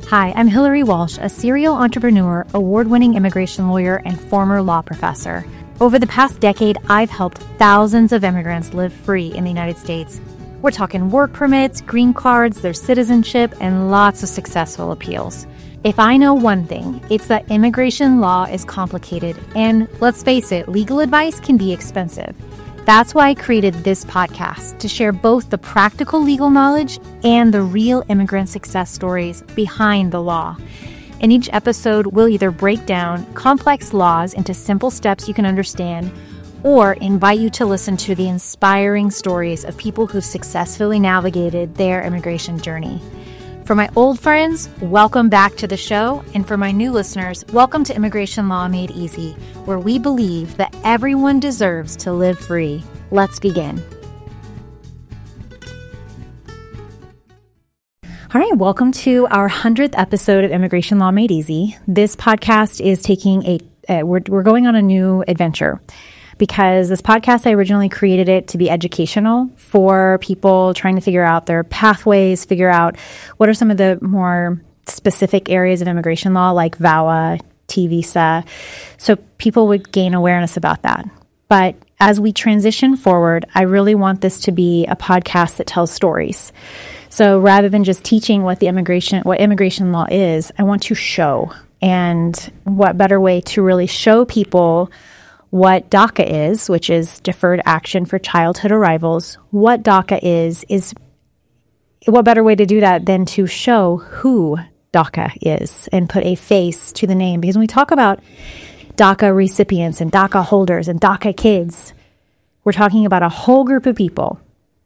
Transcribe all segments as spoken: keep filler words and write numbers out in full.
Hi, I'm Hillary Walsh, a serial entrepreneur, award-winning immigration lawyer, and former law professor. Over the past decade, I've helped thousands of immigrants live free in the United States. We're talking work permits, green cards, their citizenship, and lots of successful appeals. If I know one thing, it's that immigration law is complicated, and let's face it, legal advice can be expensive. That's why I created this podcast, to share both the practical legal knowledge and the real immigrant success stories behind the law. In each episode, we'll either break down complex laws into simple steps you can understand, or invite you to listen to the inspiring stories of people who've successfully navigated their immigration journey. For my old friends, welcome back to the show. And for my new listeners, welcome to Immigration Law Made Easy, where we believe that everyone deserves to live free. Let's begin. All right, welcome to our hundredth episode of Immigration Law Made Easy. This podcast is taking a, uh, we're, we're going on a new adventure. Because this podcast, I originally created it to be educational for people trying to figure out their pathways, figure out what are some of the more specific areas of immigration law, like V A W A, T visa, so people would gain awareness about that. But as we transition forward, I really want this to be a podcast that tells stories. So rather than just teaching what the immigration, what immigration law is, I want to show. And what better way to really show people what DACA is, which is Deferred Action for Childhood Arrivals. What DACA is, is what better way to do that than to show who DACA is and put a face to the name? Because when we talk about DACA recipients and DACA holders and DACA kids, we're talking about a whole group of people.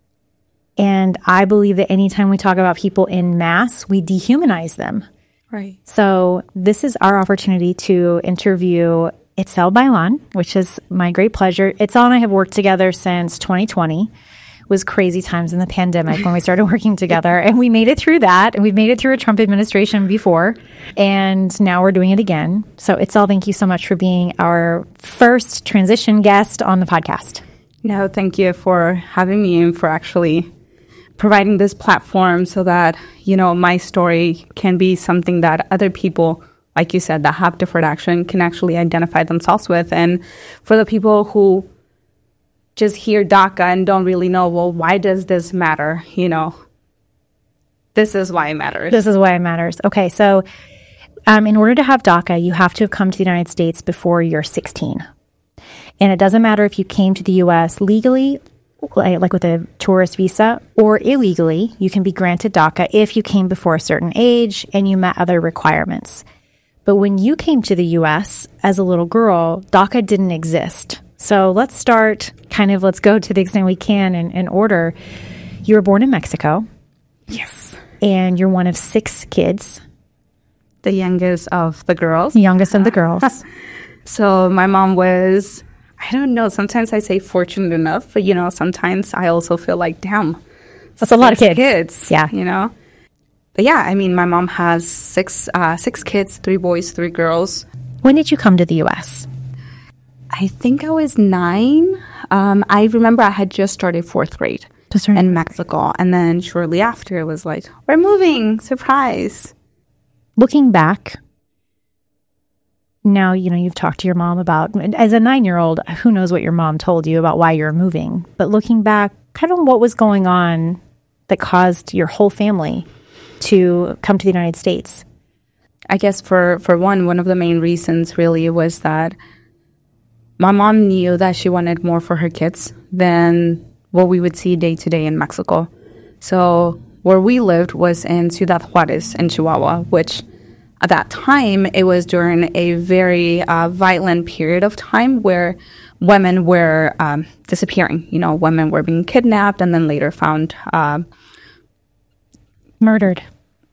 And I believe that anytime we talk about people in mass, we dehumanize them. Right. So this is our opportunity to interview Itzel Bailon, which is my great pleasure. Itzel and I have worked together since twenty twenty. It was crazy times in the pandemic when we started working together, and we made it through that, and we've made it through a Trump administration before, and now we're doing it again. So Itzel, thank you so much for being our first transition guest on the podcast. No, thank you for having me and for actually providing this platform so that, you know, my story can be something that other people, like you said, that have deferred action can actually identify themselves with. And for the people who just hear DACA and don't really know, well, why does this matter? You know, this is why it matters. This is why it matters. Okay, so um, in order to have DACA, you have to have come to the United States before you're sixteen. And it doesn't matter if you came to the U S legally, like with a tourist visa, or illegally. You can be granted DACA if you came before a certain age and you met other requirements. But when you came to the U S as a little girl, DACA didn't exist. So let's start kind of, let's go to the extent we can in, in order. You were born in Mexico. Yes. And you're one of six kids. The youngest of the girls. The youngest of the girls. So my mom was, I don't know, sometimes I say fortunate enough, but, you know, sometimes I also feel like, damn. That's a lot of kids. kids. Yeah. You know? But yeah, I mean, my mom has six uh, six kids, three boys, three girls. When did you come to the U S? I think I was nine. Um, I remember I had just started fourth grade in Mexico. And then shortly after, it was like, we're moving. Surprise. Looking back, now, you know, you've talked to your mom about, as a nine-year-old, who knows what your mom told you about why you're moving. But looking back, kind of what was going on that caused your whole family to come to the United States? I guess for, for one, one of the main reasons really was that my mom knew that she wanted more for her kids than what we would see day to day in Mexico. So where we lived was in Ciudad Juarez in Chihuahua, which at that time, it was during a very uh, violent period of time where women were um, disappearing. You know, women were being kidnapped and then later found uh, murdered.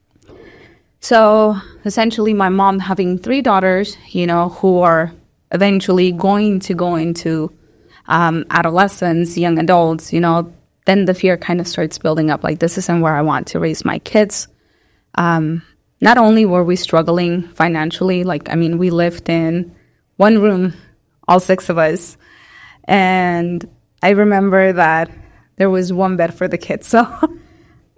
So essentially, my mom having three daughters, you know, who are eventually going to go into um, adolescence, young adults, you know, then the fear kind of starts building up. Like, this isn't where I want to raise my kids. Um, not only were we struggling financially, like, I mean, we lived in one room, all six of us. And I remember that there was one bed for the kids. So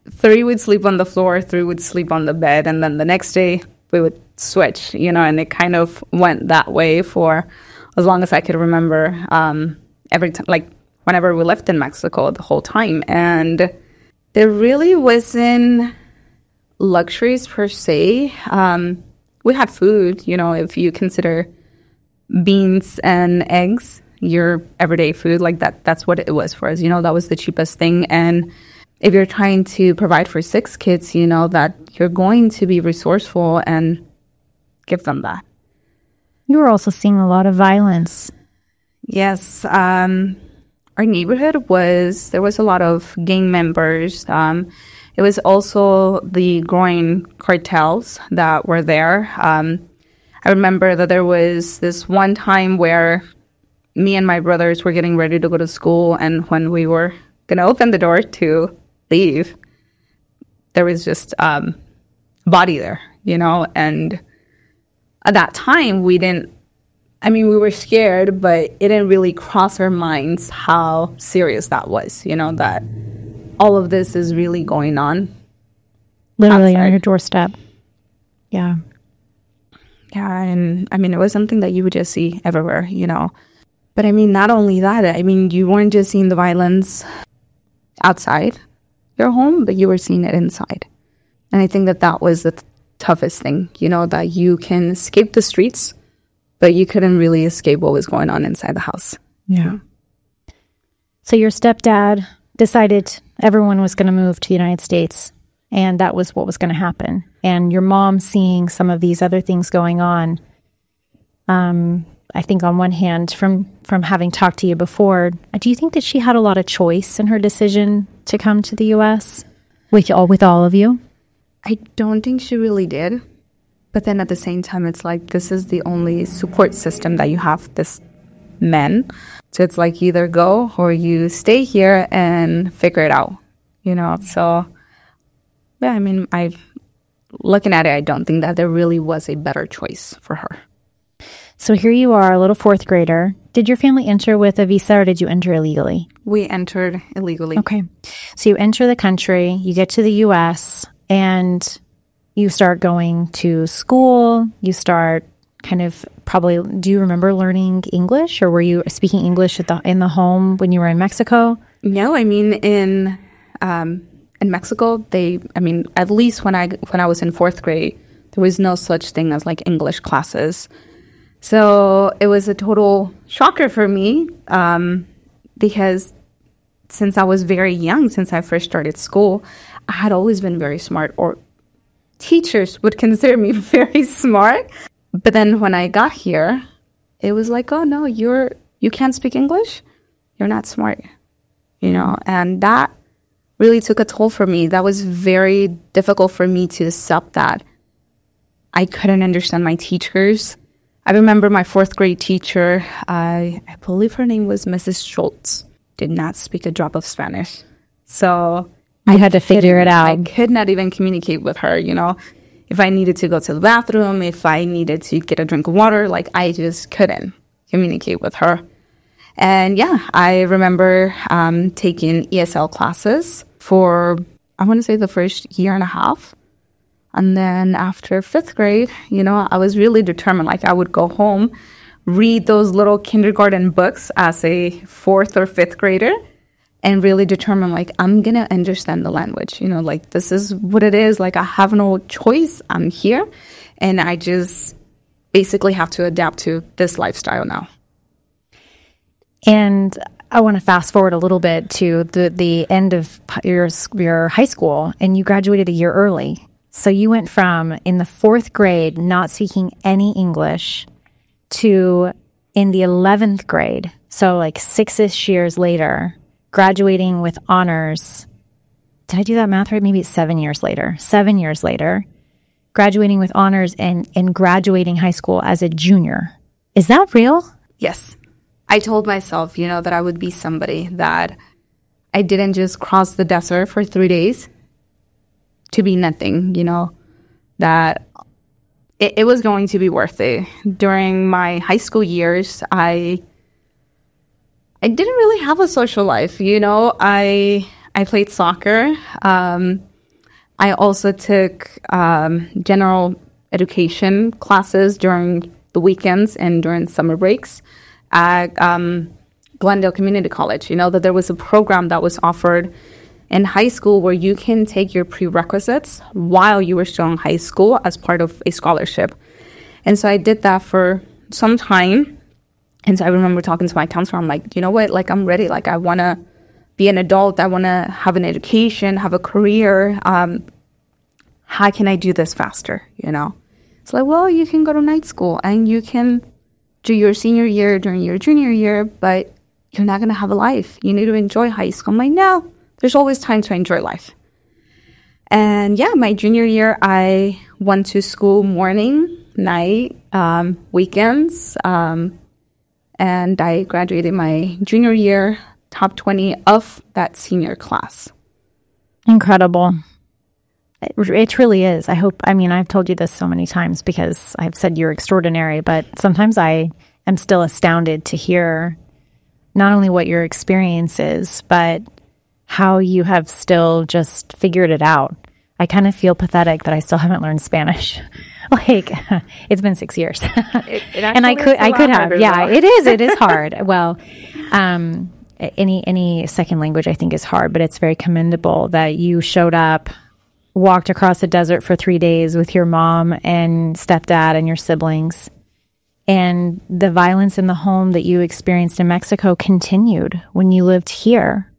three would sleep on the floor, three would sleep on the bed, and then the next day we would switch, you know, and it kind of went that way for as long as I could remember, um, every time, like whenever we lived in Mexico the whole time. And there really wasn't luxuries per se. Um, we had food, you know, if you consider beans and eggs your everyday food, like that, that's what it was for us. You know, that was the cheapest thing. And if you're trying to provide for six kids, you know, that you're going to be resourceful and give them that. You were also seeing a lot of violence. Yes. Um, our neighborhood was, there was a lot of gang members. Um, it was also the growing cartels that were there. Um, I remember that there was this one time where me and my brothers were getting ready to go to school, and when we were going to open the door to leave, there was just um, a body there, you know, and at that time, we didn't, I mean, we were scared, but it didn't really cross our minds how serious that was, you know, that all of this is really going on. Literally outside. On your doorstep. Yeah. Yeah, and I mean, it was something that you would just see everywhere, you know. But I mean, not only that, I mean, you weren't just seeing the violence outside your home, but you were seeing it inside. And I think that that was the th- toughest thing, you know, that you can escape the streets, but you couldn't really escape what was going on inside the house. Yeah. So your stepdad decided everyone was going to move to the United States, and that was what was going to happen. And your mom seeing some of these other things going on, um, I think on one hand, from, from having talked to you before, do you think that she had a lot of choice in her decision to come to the U S with all, with all of you? I don't think she really did. But then at the same time, it's like, this is the only support system that you have, this men. So it's like, either go or you stay here and figure it out, you know? So, yeah, I mean, I looking at it, I don't think that there really was a better choice for her. So here you are, a little fourth grader. Did your family enter with a visa, or did you enter illegally? We entered illegally. Okay. So you enter the country, you get to the U S, and you start going to school. You start kind of probably, do you remember learning English, or were you speaking English at the, in the home when you were in Mexico? No, I mean, in um, in Mexico, they, I mean, at least when I, when I was in fourth grade, there was no such thing as like English classes. So it was a total shocker for me, um, because since I was very young, since I first started school, I had always been very smart, or teachers would consider me very smart. But then when I got here, it was like, oh no, you're, you can't speak English. You're not smart, you know, and that really took a toll for me. That was very difficult for me to accept that I couldn't understand my teachers. I remember my fourth grade teacher, I, I believe her name was Missus Schultz, did not speak a drop of Spanish. So I had to figure it out. I could not even communicate with her, you know. If I needed to go to the bathroom, if I needed to get a drink of water, like I just couldn't communicate with her. And yeah, I remember um, taking E S L classes for, I want to say the first year and a half. And then after fifth grade, you know, I was really determined. Like I would go home, read those little kindergarten books as a fourth or fifth grader, and really determine, like, I'm going to understand the language. You know, like, this is what it is. Like, I have no choice. I'm here. And I just basically have to adapt to this lifestyle now. And I want to fast forward a little bit to the, the end of your, your high school, and you graduated a year early. So you went from in the fourth grade, not speaking any English, to in the eleventh grade. So like six-ish years later, graduating with honors. Did I do that math right? Maybe it's seven years later. Seven years later, graduating with honors and, and graduating high school as a junior. Is that real? Yes. I told myself, you know, that I would be somebody, that I didn't just cross the desert for three days to be nothing, you know, that it, it was going to be worth it. During my high school years, I I didn't really have a social life, you know. I I played soccer. Um, I also took um, general education classes during the weekends and during summer breaks at um, Glendale Community College. You know, that there was a program that was offered in high school where you can take your prerequisites while you were still in high school as part of a scholarship. And so I did that for some time. And so I remember talking to my counselor. I'm like, you know what? Like, I'm ready. Like, I want to be an adult. I want to have an education, have a career. Um, how can I do this faster? You know, it's like, well, you can go to night school and you can do your senior year during your junior year, but you're not going to have a life. You need to enjoy high school. I'm like, no, there's always time to enjoy life. And yeah, my junior year, I went to school morning, night, um, weekends, um, and I graduated my junior year, top twenty of that senior class. Incredible. It, it truly is. I hope, I mean, I've told you this so many times because I've said you're extraordinary, but sometimes I am still astounded to hear not only what your experience is, but how you have still just figured it out. I kind of feel pathetic that I still haven't learned Spanish. Like, it's been six years. it, it and I could, I could have. Yeah, it is. It is hard. Well, um, any, any second language I think is hard, but it's very commendable that you showed up, walked across the desert for three days with your mom and stepdad and your siblings. And the violence in the home that you experienced in Mexico continued when you lived here.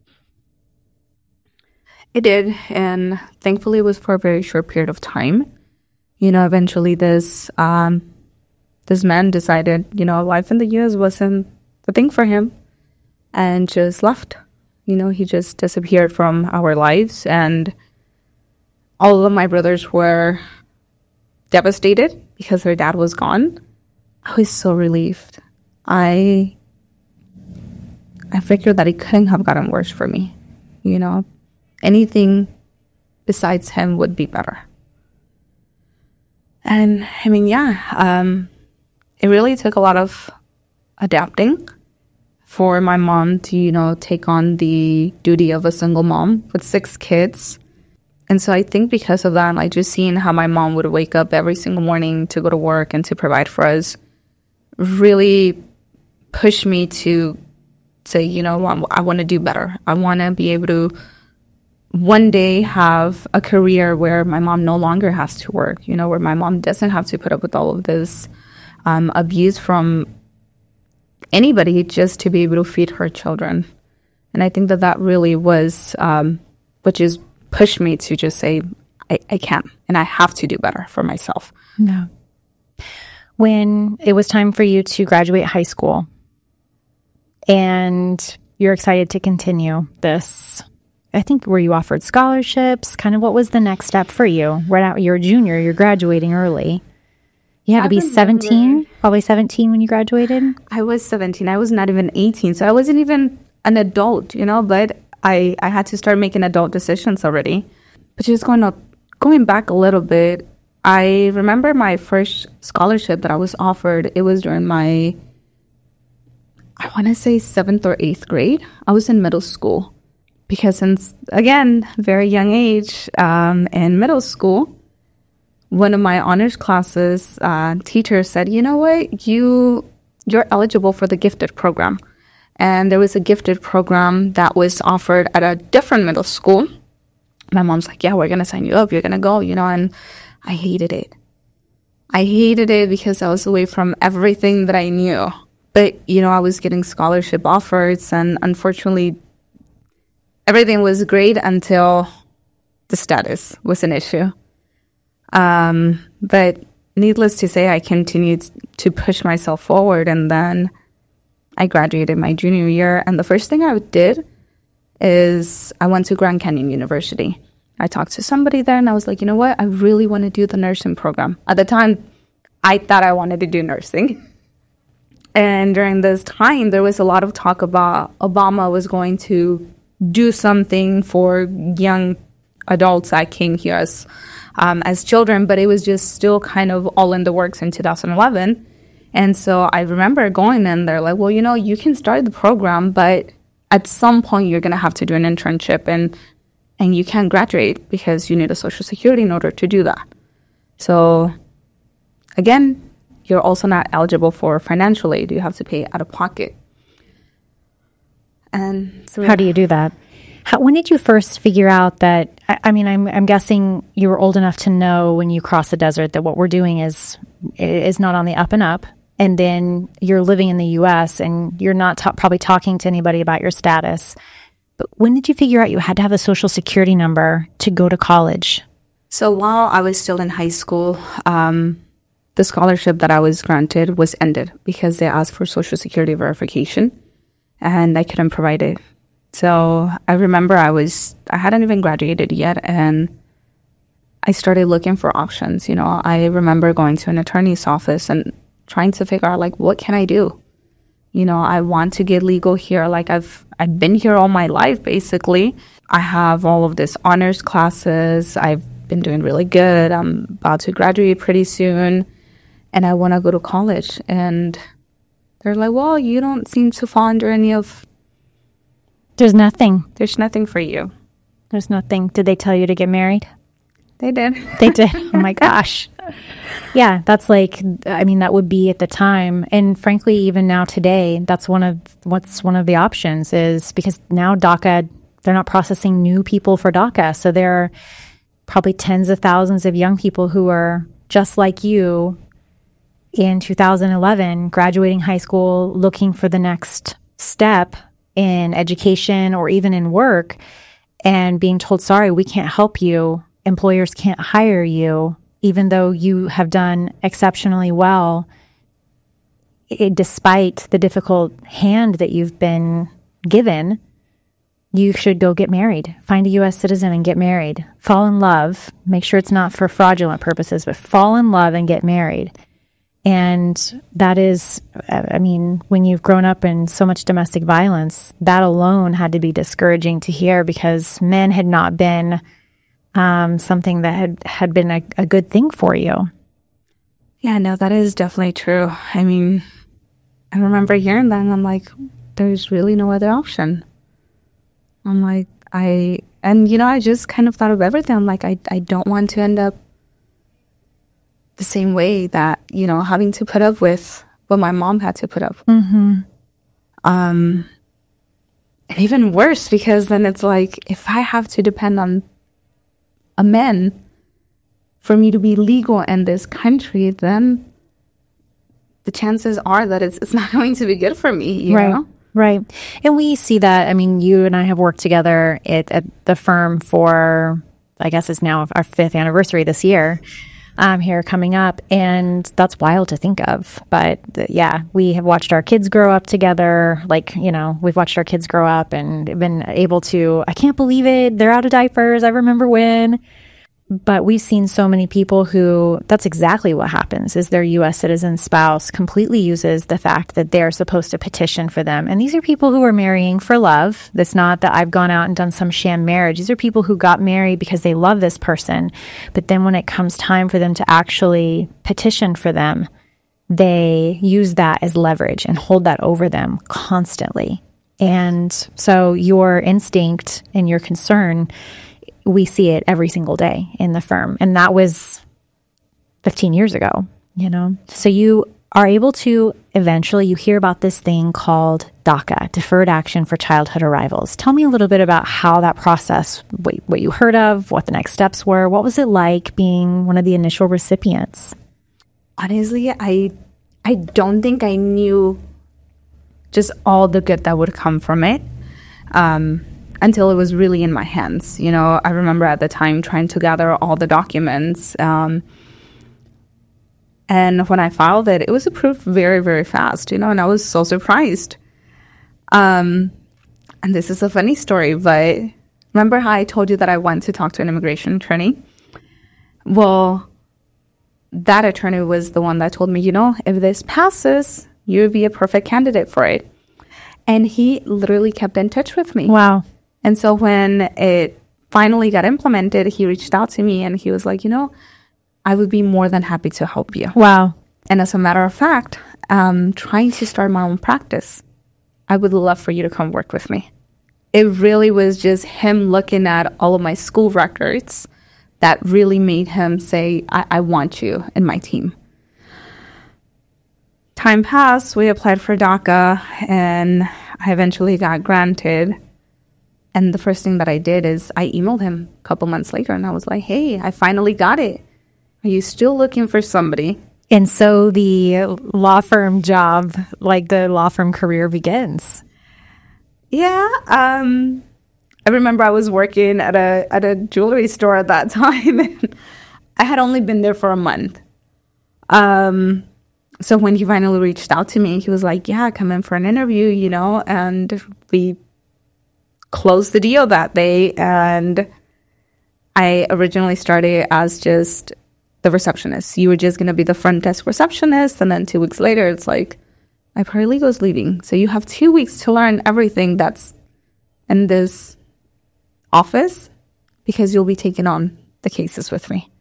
It did, and thankfully it was for a very short period of time. You know, eventually this um, this man decided, you know, life in the U S wasn't the thing for him, and just left. You know, he just disappeared from our lives, and all of my brothers were devastated because their dad was gone. I was so relieved. I I figured that it couldn't have gotten worse for me, you know. Anything besides him would be better. And I mean, yeah, um, it really took a lot of adapting for my mom to, you know, take on the duty of a single mom with six kids. And so I think because of that, like just seeing how my mom would wake up every single morning to go to work and to provide for us really pushed me to say, you know, I want to do better. I want to be able to one day have a career where my mom no longer has to work, you know, where my mom doesn't have to put up with all of this um, abuse from anybody just to be able to feed her children. And I think that that really was um, what just pushed me to just say, I, I can, and I have to do better for myself. No. When it was time for you to graduate high school and you're excited to continue this, I think, were you offered scholarships? Kind of what was the next step for you? Right out, you're a junior, you're graduating early. You had to be seventeen, probably seventeen when you graduated? I was seventeen. I was not even eighteen. So I wasn't even an adult, you know, but I, I had to start making adult decisions already. But just going up, going back a little bit, I remember my first scholarship that I was offered. It was during my, I want to say seventh or eighth grade. I was in middle school. Because since, again, very young age, um, in middle school, one of my honors classes uh, teachers said, you know what, you, you're eligible for the gifted program. And there was a gifted program that was offered at a different middle school. My mom's like, yeah, we're going to sign you up. You're going to go, you know, and I hated it. I hated it because I was away from everything that I knew. But, you know, I was getting scholarship offers, and unfortunately, everything was great until the status was an issue. Um, but needless to say, I continued to push myself forward, and then I graduated my junior year. And the first thing I did is I went to Grand Canyon University. I talked to somebody there, and I was like, you know what? I really want to do the nursing program. At the time, I thought I wanted to do nursing. And during this time, there was a lot of talk about Obama was going to do something for young adults that came here as, um, as children, but it was just still kind of all in the works in two thousand eleven. And so I remember going in there like, well, you know, you can start the program, but at some point you're going to have to do an internship. And and you can't graduate because you need a social security in order to do that. So again, you're also not eligible for financial aid. You have to pay out of pocket. And so how do you do that? How, when did you first figure out that, I, I mean, I'm, I'm guessing you were old enough to know when you cross the desert that what we're doing is, is not on the up and up. And then you're living in the U S and you're not ta- probably talking to anybody about your status. But when did you figure out you had to have a social security number to go to college? So while I was still in high school, um, the scholarship that I was granted was ended because they asked for social security verification and I couldn't provide it. So I remember I was, I hadn't even graduated yet and I started looking for options. You know, I remember going to an attorney's office and trying to figure out, like, what can I do? You know, I want to get legal here. Like, I've I've been here all my life, basically. I have all of this honors classes. I've been doing really good. I'm about to graduate pretty soon. And I want to go to college. And they're like, well, you don't seem to fall under any of... There's nothing. There's nothing for you. There's nothing. Did they tell you to get married? They did. They did. Oh, my gosh. Yeah, that's like, I mean, that would be at the time. And frankly, even now today, that's one of what's one of the options is because now DACA, they're not processing new people for DACA. So there are probably tens of thousands of young people who are just like you in two thousand eleven, graduating high school, looking for the next step in education or even in work and being told, sorry, we can't help you. Employers can't hire you. Even though you have done exceptionally well, it, despite the difficult hand that you've been given, you should go get married. Find a U S citizen and get married. Fall in love. Make sure it's not for fraudulent purposes, but fall in love and get married. And that is, I mean, when you've grown up in so much domestic violence, that alone had to be discouraging to hear because men had not been... Um, something that had, had been a, a good thing for you. Yeah, no, that is definitely true. I mean, I remember hearing that and I'm like, there's really no other option. I'm like, I, and you know, I just kind of thought of everything. I'm like, I, I don't want to end up the same way that, you know, having to put up with what my mom had to put up. Mm-hmm. Um, and even worse, because then it's like, if I have to depend on a man for me to be legal in this country, then the chances are that it's it's not going to be good for me, you right, know? Right. And we see that. I mean, you and I have worked together at, at the firm for, I guess it's now our fifth anniversary this year. Um, here coming up, and that's wild to think of. But uh, yeah, we have watched our kids grow up together. Like, you know, we've watched our kids grow up and been able to, I can't believe it, they're out of diapers. I remember when. But we've seen so many people who, that's exactly what happens, is their U S citizen spouse completely uses the fact that they're supposed to petition for them. And these are people who are marrying for love. It's not that I've gone out and done some sham marriage. These are people who got married because they love this person. But then when it comes time for them to actually petition for them, they use that as leverage and hold that over them constantly. And so your instinct and your concern, we see it every single day in the firm. And that was fifteen years ago, you know? So you are able to eventually, you hear about this thing called DACA, Deferred Action for Childhood Arrivals. Tell me a little bit about how that process, what, what you heard of, what the next steps were. What was it like being one of the initial recipients? Honestly, I, I don't think I knew just all the good that would come from it. Um, until it was really in my hands. You know, I remember at the time trying to gather all the documents. Um, and when I filed it, it was approved very, very fast, you know, and I was so surprised. Um, and this is a funny story, but remember how I told you that I went to talk to an immigration attorney? Well, that attorney was the one that told me, you know, if this passes, you would be a perfect candidate for it. And he literally kept in touch with me. Wow. And so when it finally got implemented, he reached out to me and he was like, you know, I would be more than happy to help you. Wow. And as a matter of fact, I'm trying to start my own practice. I would love for you to come work with me. it really was just him looking at all of my school records that really made him say, I, I want you in my team. Time passed, we applied for DACA, and I eventually got granted. And the first thing that I did is I emailed him a couple months later, and I was like, hey, I finally got it. Are you still looking for somebody? And so the law firm job, like the law firm career, begins. Yeah. Um, I remember I was working at a at a jewelry store at that time. And I had only been there for a month. Um, so when he finally reached out to me, he was like, yeah, come in for an interview, you know, and we closed the deal that day. And I originally started as just the receptionist. You were just going to be the front desk receptionist. And then two weeks later, it's like, my paralegal is leaving. So you have two weeks to learn everything that's in this office because you'll be taking on the cases with me.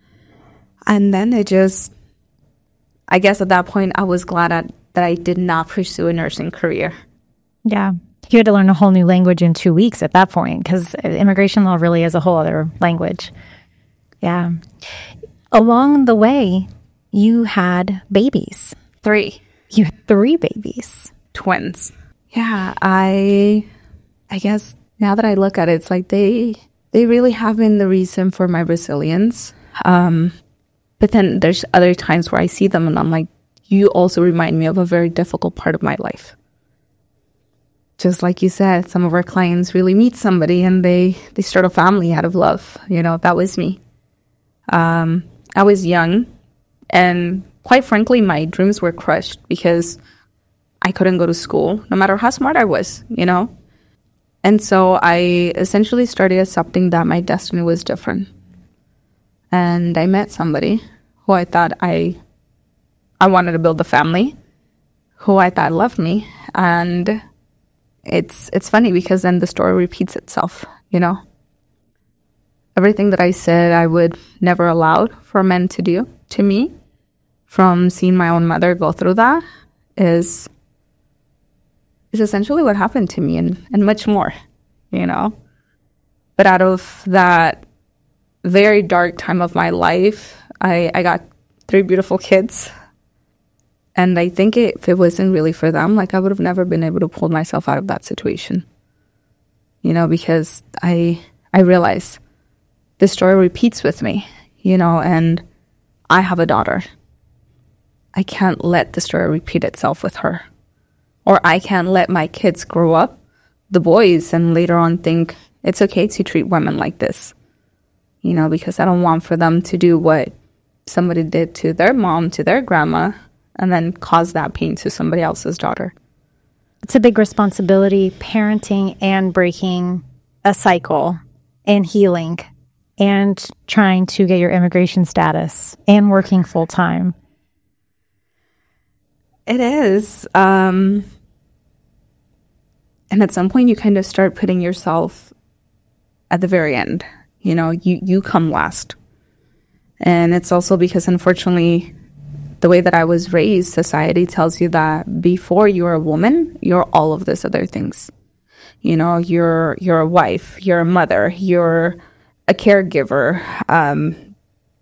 And then it just, I guess at that point, I was glad at, that I did not pursue a nursing career. Yeah. You had to learn a whole new language in two weeks at that point because immigration law really is a whole other language. Yeah. Along the way, you had babies. Three. You had three babies. Twins. Yeah, I I guess now that I look at it, it's like they they really have been the reason for my resilience. Um, but then there's other times where I see them and I'm like, you also remind me of a very difficult part of my life. Just like you said, some of our clients really meet somebody and they, they start a family out of love. You know, that was me. Um, I was young, and quite frankly, my dreams were crushed because I couldn't go to school, no matter how smart I was, you know? And so I essentially started accepting that my destiny was different. And I met somebody who I thought I, I wanted to build a family, who I thought loved me. And it's, it's funny because then the story repeats itself, you know? Everything that I said I would never allow for men to do to me, from seeing my own mother go through that, is is essentially what happened to me, and, and much more, you know. But out of that very dark time of my life, I, I got three beautiful kids. And I think it, if it wasn't really for them, like I would have never been able to pull myself out of that situation, you know, because I I realized this story repeats with me, you know, and I have a daughter. I can't let the story repeat itself with her. Or I can't let my kids grow up, the boys, and later on think it's okay to treat women like this. You know, because I don't want for them to do what somebody did to their mom, to their grandma, and then cause that pain to somebody else's daughter. It's a big responsibility, parenting and breaking a cycle and healing and trying to get your immigration status and working full time. It is. Um, and at some point you kind of start putting yourself at the very end. You know, you, you come last. And it's also because, unfortunately, the way that I was raised, society tells you that before you're a woman, you're all of these other things. You know, you're you're a wife, you're a mother, you're a caregiver. Um,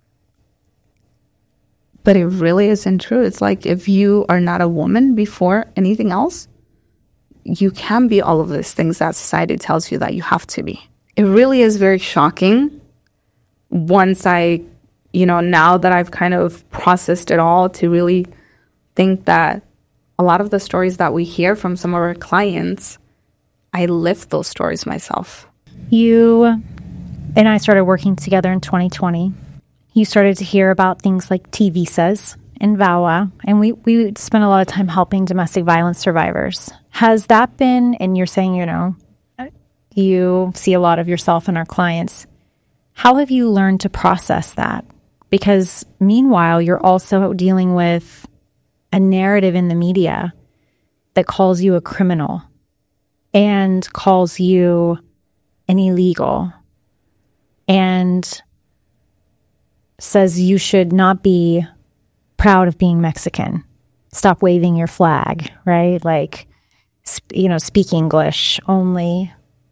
but it really isn't true. It's like if you are not a woman before anything else, you can be all of these things that society tells you that you have to be. It really is very shocking once I, you know, now that I've kind of processed it all, to really think that a lot of the stories that we hear from some of our clients, I lived those stories myself. You and I started working together in twenty twenty. You started to hear about things like T visas and V A W A, and we, we spent a lot of time helping domestic violence survivors. Has that been, and you're saying, you know, you see a lot of yourself in our clients. How have you learned to process that? Because meanwhile, you're also dealing with a narrative in the media that calls you a criminal and calls you an illegal and says you should not be proud of being Mexican. Stop waving your flag, right? Like, you know, speak English only.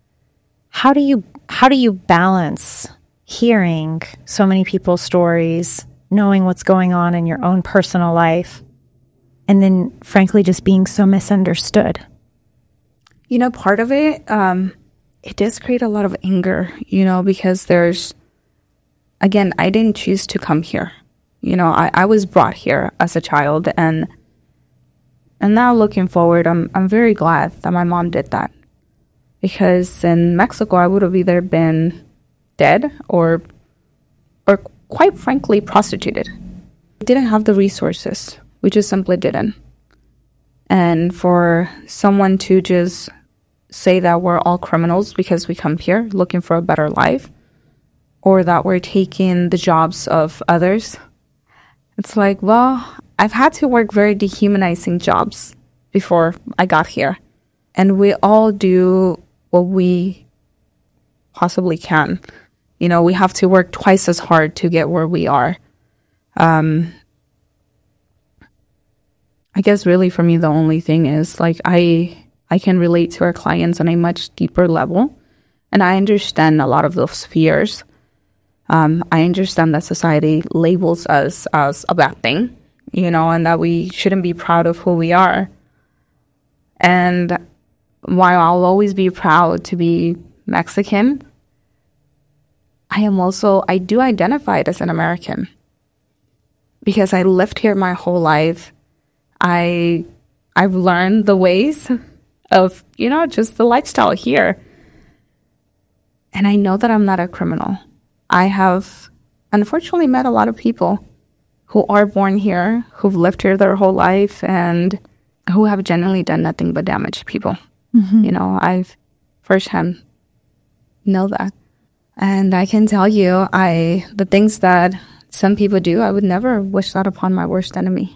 how do you how do you balance hearing so many people's stories, knowing what's going on in your own personal life, and then frankly just being so misunderstood? You know, part of it, um, it does create a lot of anger, you know, because there's, again, I didn't choose to come here. You know, I, I was brought here as a child, and and now looking forward, I'm I'm very glad that my mom did that. Because in Mexico, I would have either been dead or, or quite frankly, prostituted. We didn't have the resources. We just simply didn't. And for someone to just say that we're all criminals because we come here looking for a better life, or that we're taking the jobs of others, it's like, well, I've had to work very dehumanizing jobs before I got here. And we all do what we possibly can. You know, we have to work twice as hard to get where we are. Um, I guess really for me, the only thing is like I I can relate to our clients on a much deeper level. And I understand a lot of those fears. Um, I understand that society labels us as a bad thing, you know, and that we shouldn't be proud of who we are. And while I'll always be proud to be Mexican, I am also, I do identify as an American because I lived here my whole life. I, I've learned the ways of, you know, just the lifestyle here. And I know that I'm not a criminal. I have unfortunately met a lot of people who are born here, who've lived here their whole life, and who have genuinely done nothing but damage people. Mm-hmm. You know, I've firsthand know that. And I can tell you, I the things that some people do, I would never wish that upon my worst enemy.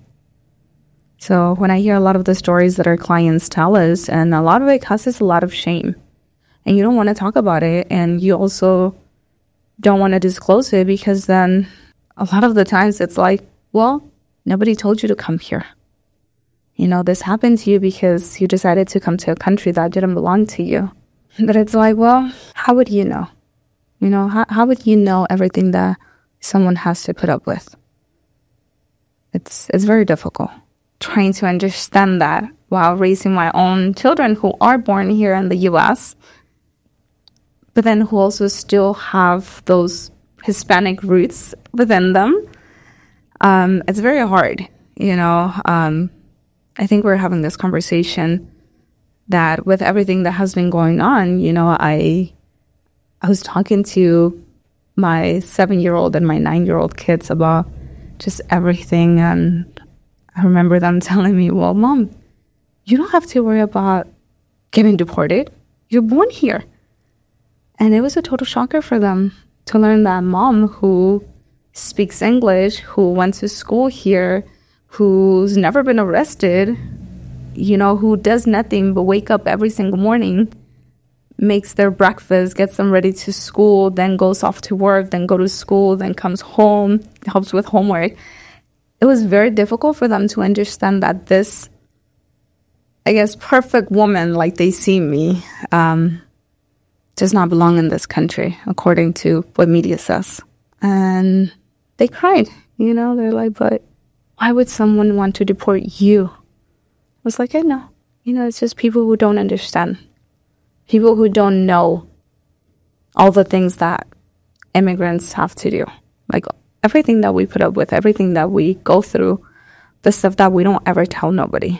So when I hear a lot of the stories that our clients tell us, and a lot of it causes a lot of shame, and you don't want to talk about it, and you also don't want to disclose it, because then a lot of the times it's like, well, nobody told you to come here. You know, this happened to you because you decided to come to a country that didn't belong to you. But it's like, well, how would you know? You know, how, how would you know everything that someone has to put up with? It's it's very difficult trying to understand that while raising my own children who are born here in the U S, but then who also still have those Hispanic roots within them. Um, it's very hard, you know. Um, I think we're having this conversation that with everything that has been going on, you know, I I was talking to my seven-year-old and my nine-year-old kids about just everything. And I remember them telling me, well, Mom, you don't have to worry about getting deported. You're born here. And it was a total shocker for them to learn that Mom, who speaks English, who went to school here, who's never been arrested, you know, who does nothing but wake up every single morning, makes their breakfast, gets them ready to school, then goes off to work, then go to school, then comes home, helps with homework. It was very difficult for them to understand that this, I guess, perfect woman, like they see me, um, does not belong in this country, according to what media says. And they cried, you know, they're like, but why would someone want to deport you? I was like, I know. You know, it's just people who don't understand. People who don't know all the things that immigrants have to do. Like everything that we put up with, everything that we go through, the stuff that we don't ever tell nobody.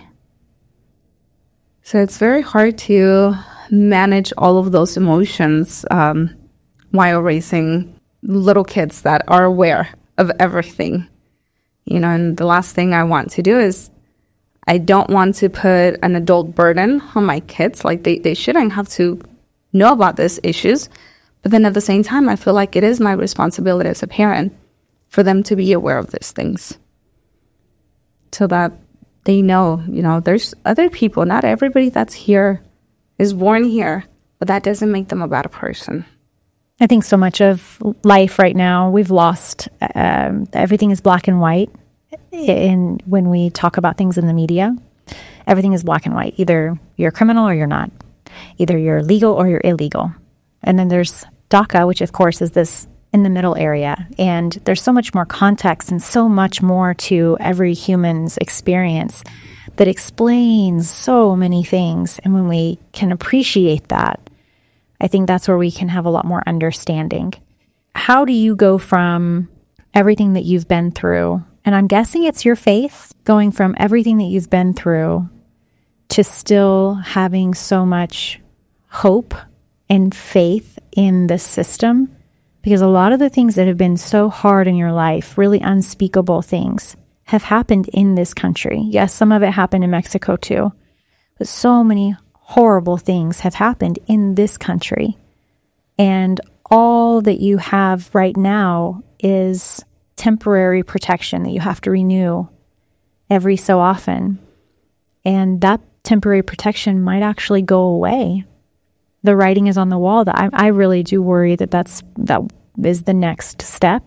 So it's very hard to manage all of those emotions um, while raising little kids that are aware of everything. You know, and the last thing I want to do is I don't want to put an adult burden on my kids. Like they, they shouldn't have to know about these issues. But then at the same time, I feel like it is my responsibility as a parent for them to be aware of these things. So that they know, you know, there's other people. Not everybody that's here is born here, but that doesn't make them a bad person. I think so much of life right now, we've lost, um, everything is black and white. In when we talk about things in the media, everything is black and white. Either you're a criminal or you're not. Either you're legal or you're illegal. And then there's DACA, which of course is this in the middle area. And there's so much more context and so much more to every human's experience that explains so many things. And when we can appreciate that, I think that's where we can have a lot more understanding. How do you go from everything that you've been through, and I'm guessing it's your faith, going from everything that you've been through to still having so much hope and faith in the system? Because a lot of the things that have been so hard in your life, really unspeakable things, have happened in this country. Yes, some of it happened in Mexico too, but so many horrible things have happened in this country. And all that you have right now is temporary protection that you have to renew every so often. And that temporary protection might actually go away. The writing is on the wall. That I, I really do worry that that's, that is the next step.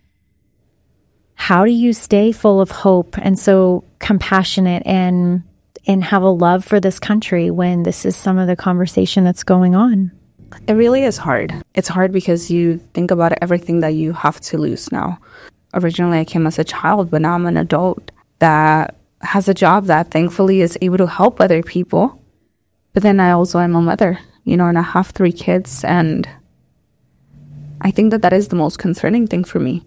How do you stay full of hope and so compassionate and and have a love for this country when this is some of the conversation that's going on? It really is hard. It's hard because you think about everything that you have to lose now. Originally, I came as a child, but now I'm an adult that has a job that thankfully is able to help other people. But then I also am a mother, you know, and I have three kids. And I think that that is the most concerning thing for me,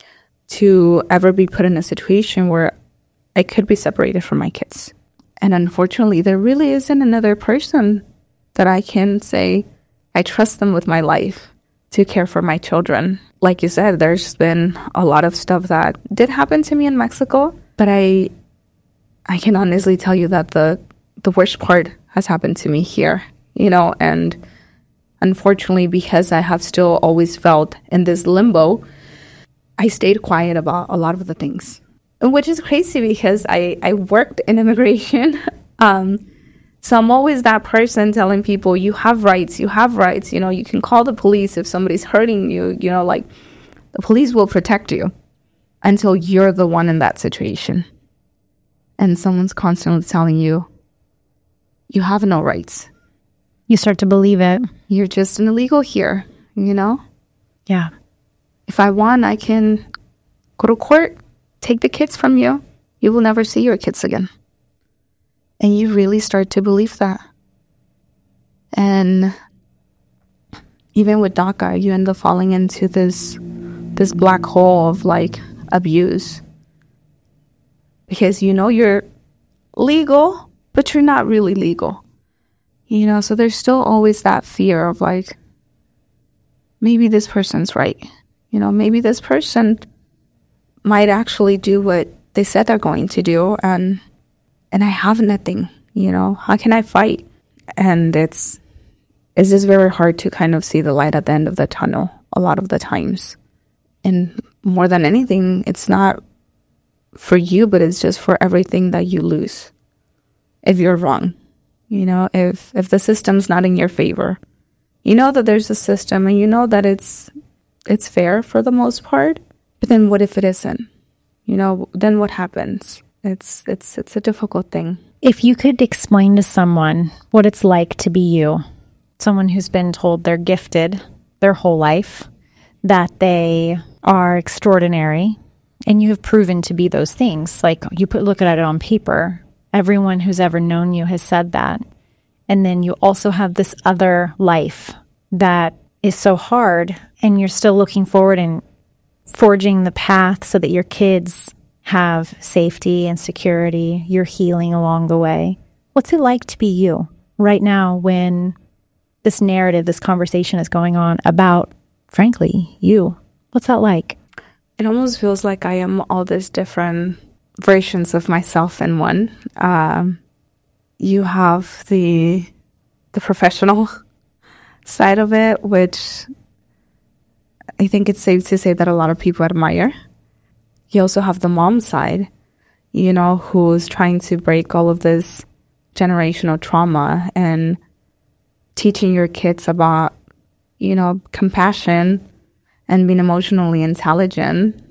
to ever be put in a situation where I could be separated from my kids. And unfortunately, there really isn't another person that I can say I trust them with my life to care for my children. Like you said, there's been a lot of stuff that did happen to me in Mexico, but I I can honestly tell you that the the worst part has happened to me here, you know, and unfortunately, because I have still always felt in this limbo, I stayed quiet about a lot of the things. Which is crazy because I, I worked in immigration. Um, so I'm always that person telling people, you have rights, you have rights. You know, you can call the police if somebody's hurting you. You know, like the police will protect you until you're the one in that situation. And someone's constantly telling you, you have no rights. You start to believe it. You're just an illegal here, you know? Yeah. If I want, I can go to court, take the kids from you. You will never see your kids again. And you really start to believe that. And even with DACA, you end up falling into this this black hole of like abuse. Because you know you're legal, but you're not really legal. You know, so there's still always that fear of like, maybe this person's right. You know, maybe this person might actually do what they said they're going to do, and and I have nothing, you know, how can I fight? And it's it's just very hard to kind of see the light at the end of the tunnel a lot of the times. And more than anything, it's not for you, but it's just for everything that you lose if you're wrong. You know, if if the system's not in your favor, you know that there's a system and you know that it's it's fair for the most part. But then what if it isn't? You know, then what happens? It's it's it's a difficult thing. If you could explain to someone what it's like to be you, someone who's been told they're gifted their whole life, that they are extraordinary, and you have proven to be those things. Like you put look at it on paper. Everyone who's ever known you has said that. And then you also have this other life that is so hard, and you're still looking forward and forging the path so that your kids have safety and security. You're healing along the way. What's it like to be you right now when this narrative, this conversation is going on about, frankly, you? What's that like? It almost feels like I am all these different versions of myself in one. Um, you have the the professional side of it, which I think it's safe to say that a lot of people admire. You also have the mom side, you know, who's trying to break all of this generational trauma and teaching your kids about, you know, compassion and being emotionally intelligent.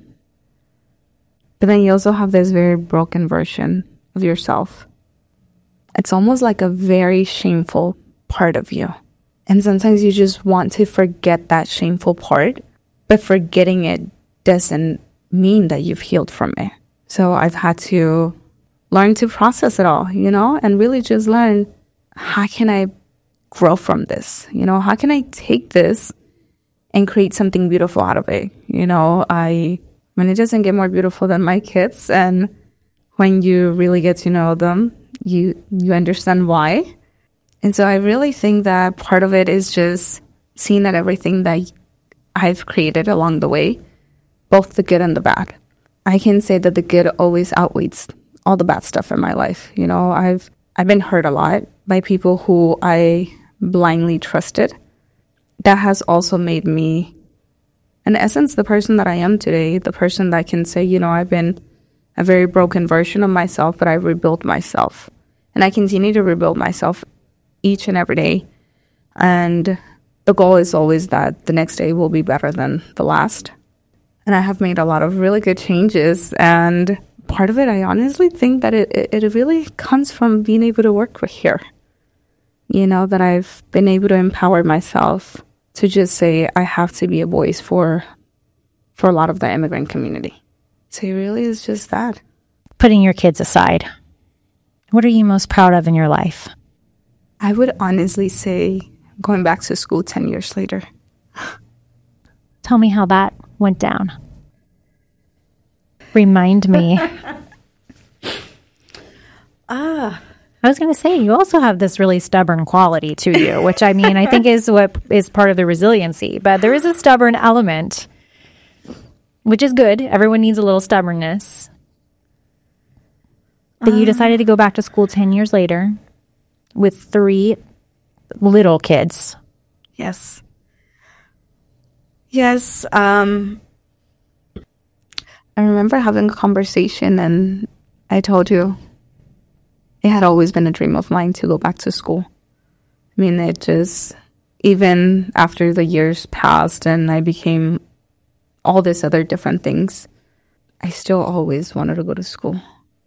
But then you also have this very broken version of yourself. It's almost like a very shameful part of you. And sometimes you just want to forget that shameful part, but forgetting it doesn't mean that you've healed from it. So I've had to learn to process it all, you know, and really just learn, how can I grow from this? You know, how can I take this and create something beautiful out of it? You know, I, I mean, it doesn't get more beautiful than my kids. And when you really get to know them, you, you understand why. And so I really think that part of it is just seeing that everything that I've created along the way, both the good and the bad. I can say that the good always outweighs all the bad stuff in my life. You know, I've I've been hurt a lot by people who I blindly trusted. That has also made me, in essence, the person that I am today, the person that can say, you know, I've been a very broken version of myself, but I've rebuilt myself. And I continue to rebuild myself each and every day. And the goal is always that the next day will be better than the last. And I have made a lot of really good changes. And part of it, I honestly think that it, it, it really comes from being able to work with here. You know, that I've been able to empower myself to just say, I have to be a voice for, for a lot of the immigrant community. So it really is just that. Putting your kids aside, what are you most proud of in your life? I would honestly say going back to school ten years later. Tell me how that went down. Remind me. ah, I was going to say, you also have this really stubborn quality to you, which I mean, I think is what is part of the resiliency. But there is a stubborn element, which is good. Everyone needs a little stubbornness. But uh, you decided to go back to school ten years later with three little kids. Yes. Yes. Um, I remember having a conversation and I told you it had always been a dream of mine to go back to school. I mean, it just, even after the years passed and I became all these other different things, I still always wanted to go to school.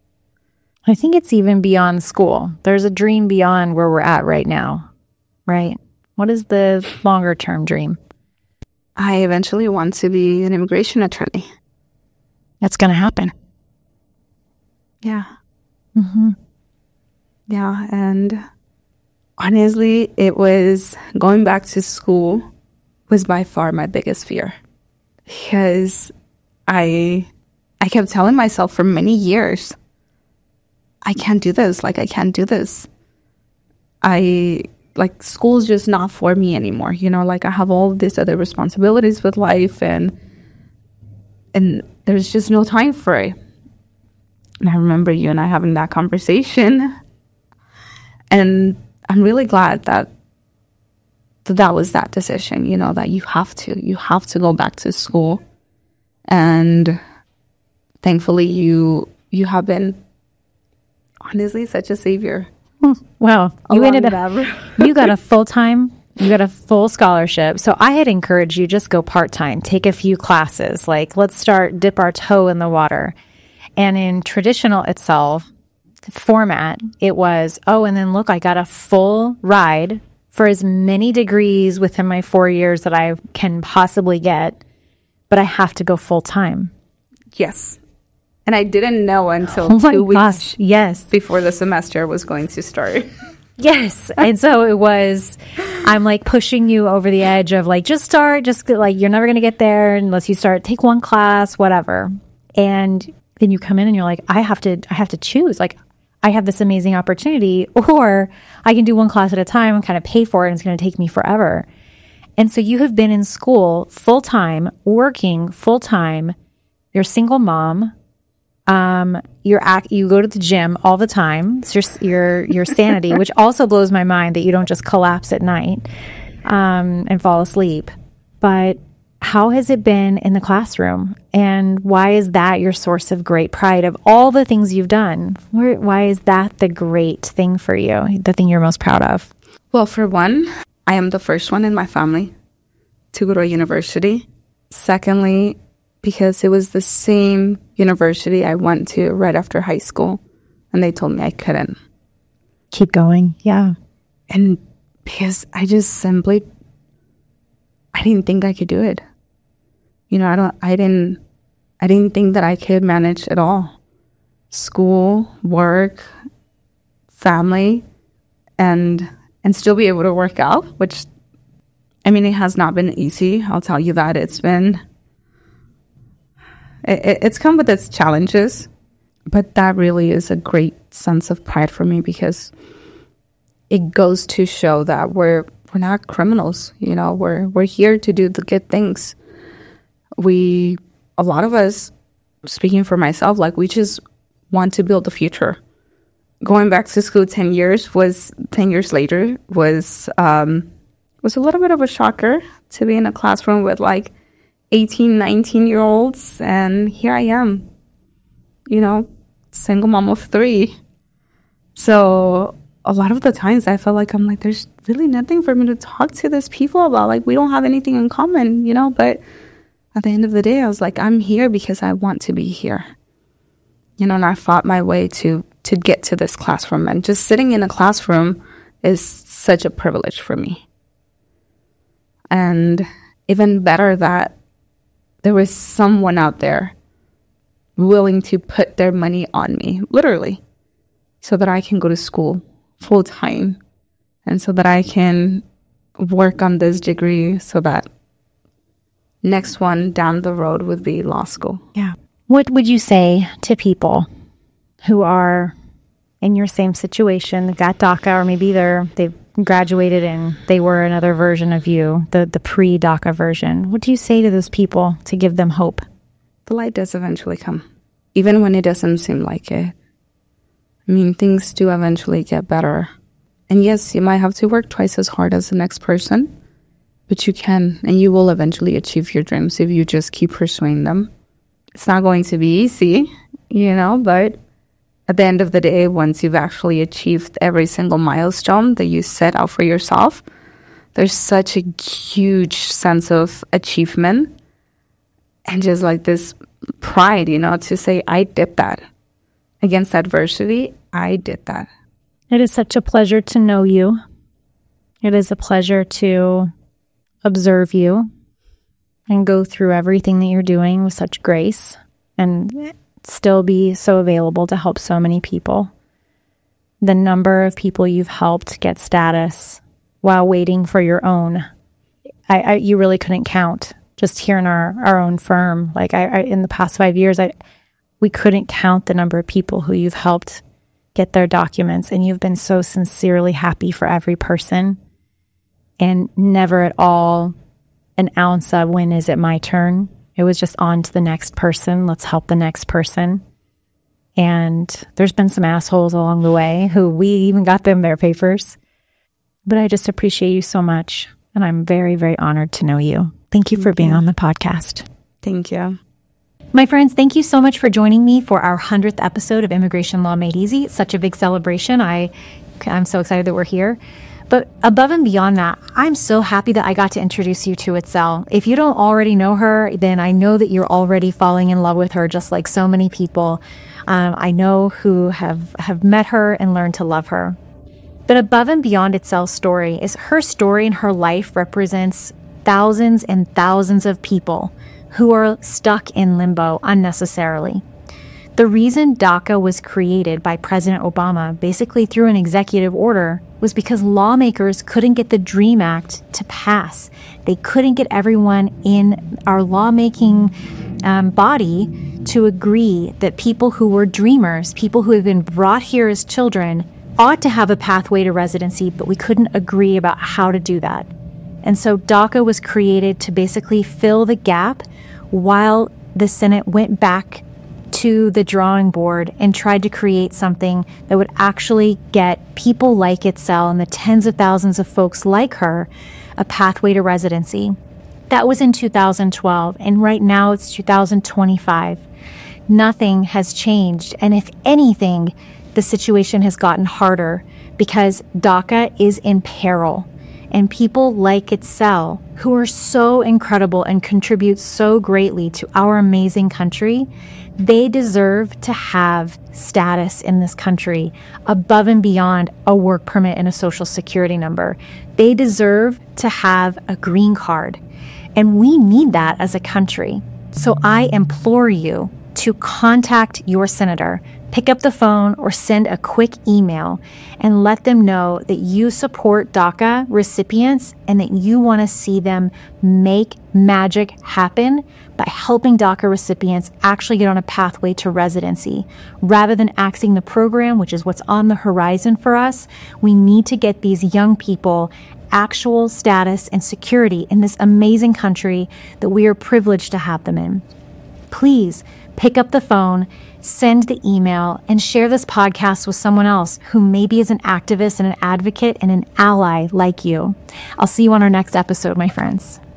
I think it's even beyond school. There's a dream beyond where we're at right now, right? What is the longer term dream? I eventually want to be an immigration attorney. That's going to happen. Yeah. Mm-hmm. Yeah, and honestly, it was going back to school was by far my biggest fear. Because I I kept telling myself for many years, I can't do this. Like, I can't do this. I, like, school's just not for me anymore. You know, like, I have all these other responsibilities with life, and and there's just no time for it. And I remember you and I having that conversation. And I'm really glad that, that that was that decision, you know, that you have to. You have to go back to school. And thankfully, you you have been, honestly, such a savior. Well, you ended up, you got a full-time, you got a full scholarship. So I had encouraged you, just go part-time, take a few classes. Like, let's start, dip our toe in the water. And in traditional itself, format, it was, oh, and then look, I got a full ride for as many degrees within my four years that I can possibly get, but I have to go full-time. Yes. And I didn't know until oh two weeks gosh, yes. before the semester was going to start. Yes. And so it was, I'm like pushing you over the edge of like, just start, just like, you're never going to get there unless you start, take one class, whatever. And then you come in and you're like, I have to, I have to choose. Like, I have this amazing opportunity, or I can do one class at a time and kind of pay for it, and it's going to take me forever. And so you have been in school full-time, working full-time. You're a single mom. Um, you're act, you go to the gym all the time. It's your, your, your sanity, which also blows my mind that you don't just collapse at night, um, and fall asleep. But how has it been in the classroom? And why is that your source of great pride of all the things you've done? Where, why is that the great thing for you, the thing you're most proud of? Well, for one, I am the first one in my family to go to a university. Secondly, because it was the same university I went to right after high school, and they told me I couldn't. Keep going. Yeah. And because I just simply, I didn't think I could do it. You know, I don't, I didn't, I didn't think that I could manage it all. School, work, family, and, and still be able to work out, which, I mean, it has not been easy. I'll tell you that. It's been, it, it's come with its challenges, but that really is a great sense of pride for me, because it goes to show that we're we're not criminals. You know, we're we're here to do the good things. We, a lot of us, speaking for myself, like, we just want to build the future. Going back to school ten years was ten years later was um, was a little bit of a shocker to be in a classroom with like eighteen, nineteen year olds, and here I am, you know, single mom of three. So a lot of the times I felt like I'm like, there's really nothing for me to talk to these people about. Like, we don't have anything in common, you know, but at the end of the day, I was like, I'm here because I want to be here. You know, and I fought my way to to get to this classroom. And just sitting in a classroom is such a privilege for me. And even better that there was someone out there willing to put their money on me, literally, so that I can go to school full time, and so that I can work on this degree, so that next one down the road would be law school. Yeah. What would you say to people who are in your same situation, got DACA, or maybe they're they've graduated and they were another version of you, the the pre-DACA version? What do you say to those people to give them hope? The light does eventually come, even when it doesn't seem like it. I mean, things do eventually get better. And yes, you might have to work twice as hard as the next person, but you can, and you will eventually achieve your dreams if you just keep pursuing them. It's not going to be easy, you know, but at the end of the day, once you've actually achieved every single milestone that you set out for yourself, there's such a huge sense of achievement and just like this pride, you know, to say, I did that. Against adversity, I did that. It is such a pleasure to know you. It is a pleasure to observe you and go through everything that you're doing with such grace and still be so available to help so many people. The number of people you've helped get status while waiting for your own, I, I you really couldn't count. Just here in our, our own firm, like I, I in the past five years, I we couldn't count the number of people who you've helped get their documents, and you've been so sincerely happy for every person, and never at all an ounce of, when is it my turn? It was just on to the next person. Let's help the next person. And there's been some assholes along the way who we even got them their papers. But I just appreciate you so much, and I'm very, very honored to know you. Thank you for being on the podcast. Thank you. My friends, thank you so much for joining me for our hundredth episode of Immigration Law Made Easy. It's such a big celebration. I, I'm so excited that we're here. But above and beyond that, I'm so happy that I got to introduce you to Itzel. If you don't already know her, then I know that you're already falling in love with her, just like so many people um, I know who have, have met her and learned to love her. But above and beyond Itzel's story is her story and her life represents thousands and thousands of people who are stuck in limbo unnecessarily. The reason DACA was created by President Obama, basically through an executive order, was because lawmakers couldn't get the DREAM Act to pass. They couldn't get everyone in our lawmaking um, body to agree that people who were dreamers, people who had been brought here as children, ought to have a pathway to residency, but we couldn't agree about how to do that. And so DACA was created to basically fill the gap while the Senate went back to the drawing board and tried to create something that would actually get people like Itzel and the tens of thousands of folks like her a pathway to residency. That was in two thousand twelve, and right now it's two thousand twenty-five. Nothing has changed, and if anything, the situation has gotten harder because DACA is in peril. And people like Itzel, who are so incredible and contribute so greatly to our amazing country, They deserve to have status in this country above and beyond a work permit and a social security number. They deserve to have a green card. And we need that as a country. So I implore you to contact your senator, pick up the phone or send a quick email and let them know that you support DACA recipients and that you want to see them make magic happen by helping DACA recipients actually get on a pathway to residency. Rather than axing the program, which is what's on the horizon for us, we need to get these young people actual status and security in this amazing country that we are privileged to have them in. Please pick up the phone, send the email, and share this podcast with someone else who maybe is an activist and an advocate and an ally like you. I'll see you on our next episode, my friends.